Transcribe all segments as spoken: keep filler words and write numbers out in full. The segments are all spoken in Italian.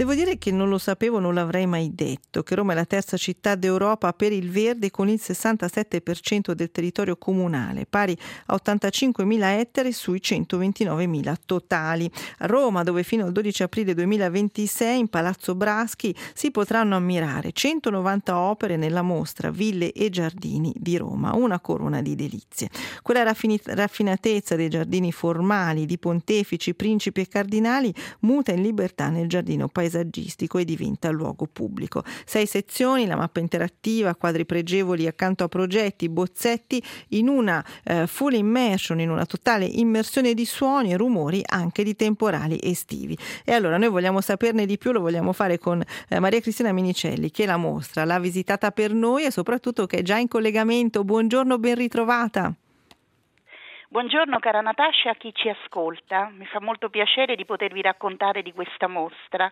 Devo dire che non lo sapevo, non l'avrei mai detto, che Roma è la terza città d'Europa per il verde con il sessantasette per cento del territorio comunale, pari a ottantacinquemila ettari sui centoventinovemila totali. A Roma, dove fino al dodici aprile duemilaventisei in Palazzo Braschi si potranno ammirare centonovanta opere nella mostra Ville e Giardini di Roma, una corona di delizie. Quella raffini- raffinatezza dei giardini formali di pontefici, principi e cardinali muta in libertà nel giardino paesaggistico e diventa luogo pubblico. Sei sezioni, la mappa interattiva, quadri pregevoli accanto a progetti, bozzetti, in una eh, full immersion, in una totale immersione di suoni e rumori anche di temporali estivi. E allora noi vogliamo saperne di più, lo vogliamo fare con eh, Maria Cristina Minicelli, che la mostra l'ha visitata per noi e soprattutto che è già in collegamento. Buongiorno, ben ritrovata. Buongiorno cara Natascia, a chi ci ascolta. Mi fa molto piacere di potervi raccontare di questa mostra.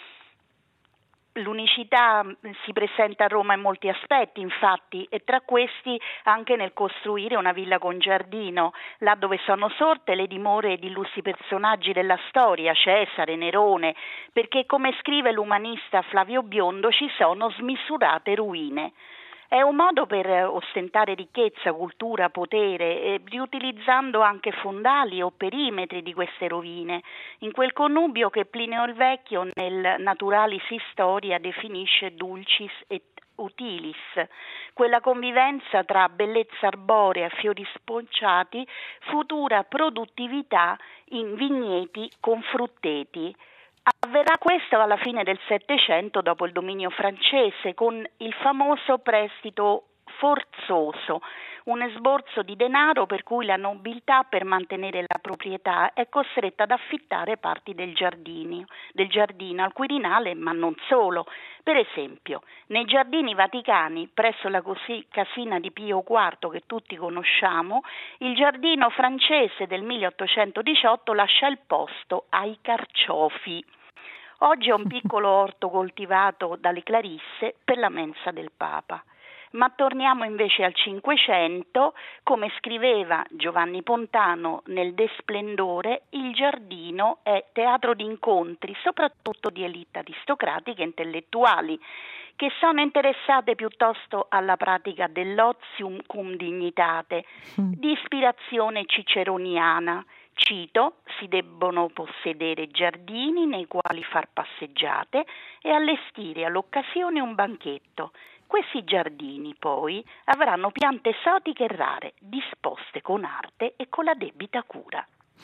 L'unicità si presenta a Roma in molti aspetti, infatti, e tra questi anche nel costruire una villa con giardino, là dove sono sorte le dimore di illustri personaggi della storia, Cesare, Nerone, perché come scrive l'umanista Flavio Biondo ci sono smisurate ruine. È un modo per ostentare ricchezza, cultura, potere, eh, riutilizzando anche fondali o perimetri di queste rovine, in quel connubio che Plinio il Vecchio nel Naturalis Historia definisce dulcis et utilis, quella convivenza tra bellezza arborea, fiori sponciati, futura produttività in vigneti con frutteti. Avverrà questo alla fine del Settecento dopo il dominio francese con il famoso prestito forzoso, un esborso di denaro per cui la nobiltà per mantenere la proprietà è costretta ad affittare parti del giardino, del giardino al Quirinale, ma non solo. Per esempio, nei giardini vaticani, presso la casina di Pio quarto che tutti conosciamo, il giardino francese del milleottocentodiciotto lascia il posto ai carciofi. Oggi è un piccolo orto coltivato dalle Clarisse per la mensa del Papa. Ma torniamo invece al Cinquecento, come scriveva Giovanni Pontano nel De Splendore, il giardino è teatro di incontri, soprattutto di elite aristocratiche e intellettuali, che sono interessate piuttosto alla pratica dell'ozium cum dignitate, di ispirazione ciceroniana. Cito, si debbono possedere giardini nei quali far passeggiate e allestire all'occasione un banchetto. Questi giardini, poi, avranno piante esotiche e rare, disposte con arte e con la debita cura.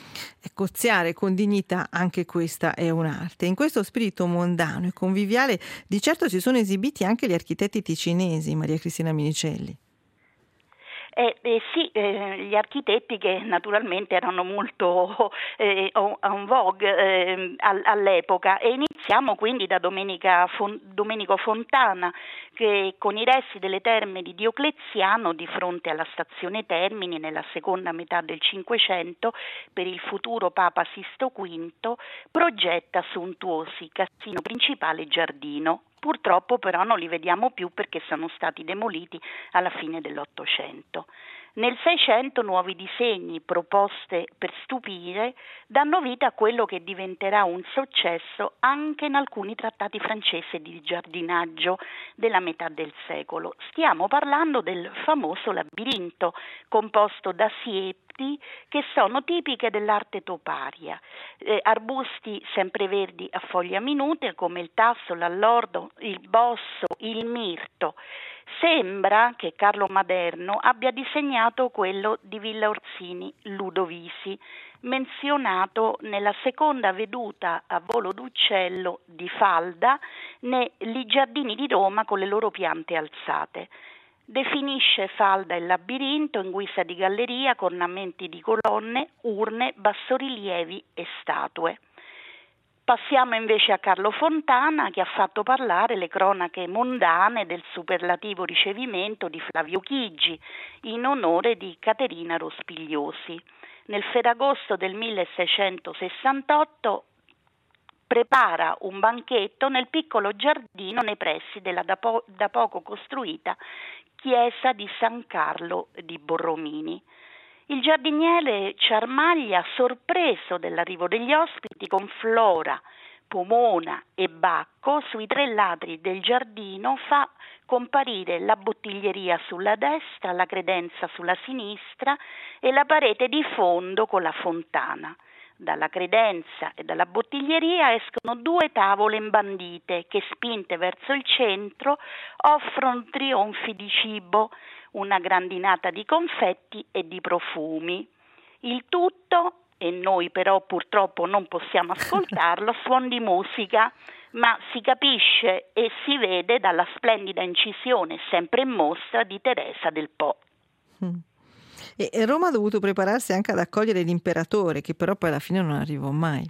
E coziare con dignità, anche questa è un'arte. In questo spirito mondano e conviviale, di certo si sono esibiti anche gli architetti ticinesi, Maria Cristina Minicelli. Eh, eh, sì, eh, gli architetti che naturalmente erano molto eh, en vogue eh, all'epoca, e iniziamo quindi da Domenica Fon- Domenico Fontana, che con i resti delle terme di Diocleziano di fronte alla stazione Termini nella seconda metà del Cinquecento per il futuro Papa Sisto quinto progetta sontuosi casino principale e giardino. Purtroppo però non li vediamo più perché sono stati demoliti alla fine dell'Ottocento. Nel Seicento nuovi disegni, proposte per stupire, danno vita a quello che diventerà un successo anche in alcuni trattati francesi di giardinaggio della metà del secolo. Stiamo parlando del famoso labirinto, composto da siepi che sono tipiche dell'arte toparia, eh, arbusti sempreverdi a foglia minute come il tasso, l'allordo, il bosso, il mirto. Sembra che Carlo Maderno abbia disegnato quello di Villa Orsini Ludovisi, menzionato nella seconda veduta a volo d'uccello di Falda negli giardini di Roma con le loro piante alzate. Definisce Falda il labirinto in guisa di galleria con ornamenti di colonne, urne, bassorilievi e statue. Passiamo invece a Carlo Fontana, che ha fatto parlare le cronache mondane del superlativo ricevimento di Flavio Chigi in onore di Caterina Rospigliosi. Nel Ferragosto del milleseicentosessantotto prepara un banchetto nel piccolo giardino nei pressi della da, po- da poco costruita chiesa di San Carlo di Borromini. Il giardiniere Ciarmaglia, sorpreso dell'arrivo degli ospiti, con flora, Pomona e Bacco, sui tre lati del giardino fa comparire la bottiglieria sulla destra, la credenza sulla sinistra e la parete di fondo con la fontana. Dalla credenza e dalla bottiglieria escono due tavole imbandite che, spinte verso il centro, offrono trionfi di cibo, una grandinata di confetti e di profumi. Il tutto, e noi però purtroppo non possiamo ascoltarlo, suon di musica, ma si capisce e si vede dalla splendida incisione sempre in mostra di Teresa del Po. Mm. E Roma ha dovuto prepararsi anche ad accogliere l'imperatore, che però poi alla fine non arrivò mai.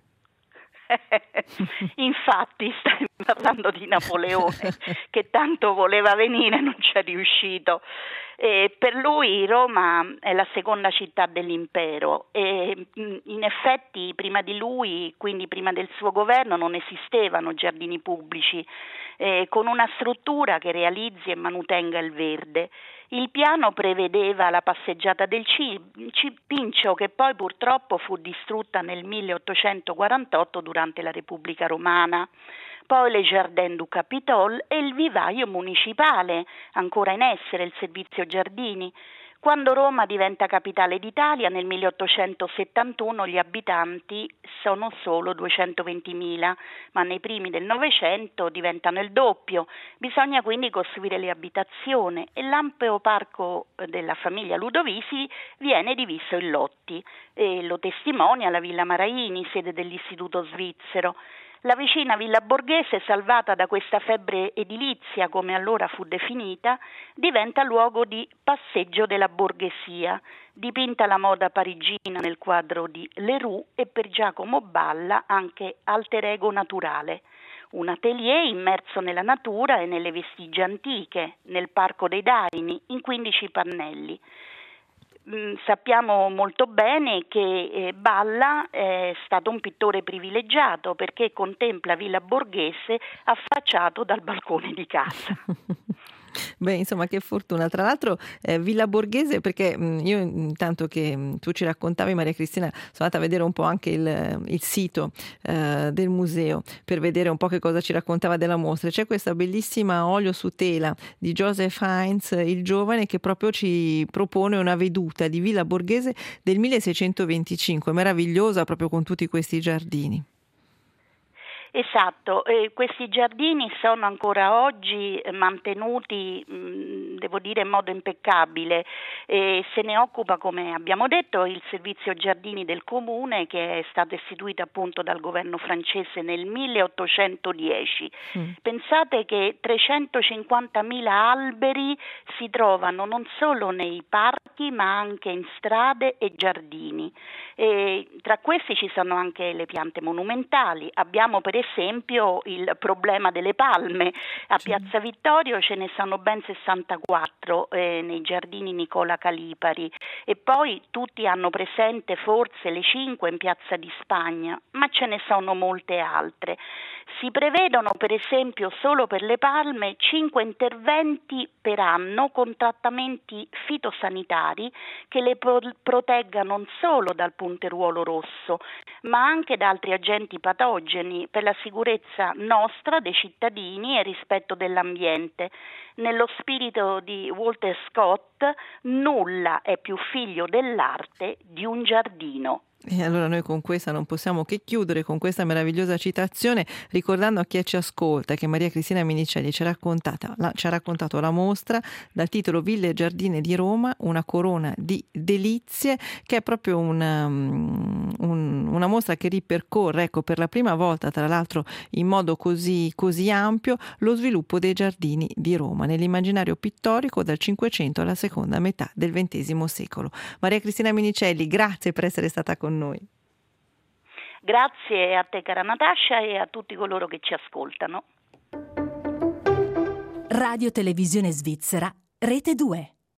Infatti stai parlando di Napoleone, che tanto voleva venire e non ci è riuscito. E per lui Roma è la seconda città dell'impero e in effetti prima di lui, quindi prima del suo governo, non esistevano giardini pubblici eh, con una struttura che realizzi e manutenga il verde. Il piano prevedeva la passeggiata del Pincio, che poi purtroppo fu distrutta nel milleottocentoquarantotto durante la Repubblica Romana. Poi le Jardin du Capitole e il vivaio municipale, ancora in essere il servizio giardini. Quando Roma diventa capitale d'Italia nel milleottocentosettantuno gli abitanti sono solo duecentoventimila, ma nei primi del Novecento diventano il doppio. Bisogna quindi costruire le abitazioni e l'ampio parco della famiglia Ludovisi viene diviso in lotti. E lo testimonia la Villa Maraini, sede dell'Istituto Svizzero. La vicina Villa Borghese, salvata da questa febbre edilizia, come allora fu definita, diventa luogo di passeggio della borghesia, dipinta alla moda parigina nel quadro di Leroux e per Giacomo Balla anche alter ego naturale. Un atelier immerso nella natura e nelle vestigie antiche, nel Parco dei Darini, in quindici pannelli. Sappiamo molto bene che eh, Balla è stato un pittore privilegiato perché contempla Villa Borghese affacciato dal balcone di casa. Beh, insomma, che fortuna. Tra l'altro eh, Villa Borghese, perché mh, io intanto che mh, tu ci raccontavi, Maria Cristina, sono andata a vedere un po' anche il, il sito eh, del museo per vedere un po' che cosa ci raccontava della mostra. C'è questa bellissima olio su tela di Joseph Heinz il giovane, che proprio ci propone una veduta di Villa Borghese del milleseicentoventicinque, meravigliosa, proprio con tutti questi giardini. Esatto, eh, questi giardini sono ancora oggi mantenuti, mh, devo dire, in modo impeccabile. Eh, se ne occupa, come abbiamo detto, il servizio giardini del comune, che è stato istituito appunto dal governo francese nel milleottocentodieci. Mm. Pensate che trecentocinquantamila alberi si trovano non solo nei parchi ma anche in strade e giardini. E tra questi ci sono anche le piante monumentali. Abbiamo per esempio il problema delle palme. A Piazza Vittorio ce ne sono ben sessantaquattro eh, nei giardini Nicola Calipari, e poi tutti hanno presente forse le cinque in Piazza di Spagna, ma ce ne sono molte altre. Si prevedono per esempio solo per le palme cinque interventi per anno con trattamenti fitosanitari che le pro- proteggano non solo dal punteruolo rosso, ma anche da altri agenti patogeni per la sicurezza nostra, dei cittadini e rispetto dell'ambiente. Nello spirito di Walter Scott, nulla è più figlio dell'arte di un giardino. E allora noi con questa non possiamo che chiudere con questa meravigliosa citazione, ricordando a chi ci ascolta che Maria Cristina Minicelli ci ha raccontato la, ci ha raccontato la mostra dal titolo Ville e Giardini di Roma, una corona di delizie, che è proprio una, un, una mostra che ripercorre, ecco, per la prima volta tra l'altro in modo così, così ampio, lo sviluppo dei giardini di Roma nell'immaginario pittorico dal Cinquecento alla seconda metà del ventesimo secolo. Maria Cristina Minicelli, grazie per essere stata con noi. Grazie a te, cara Natascia, e a tutti coloro che ci ascoltano. Radio Televisione Svizzera, Rete due.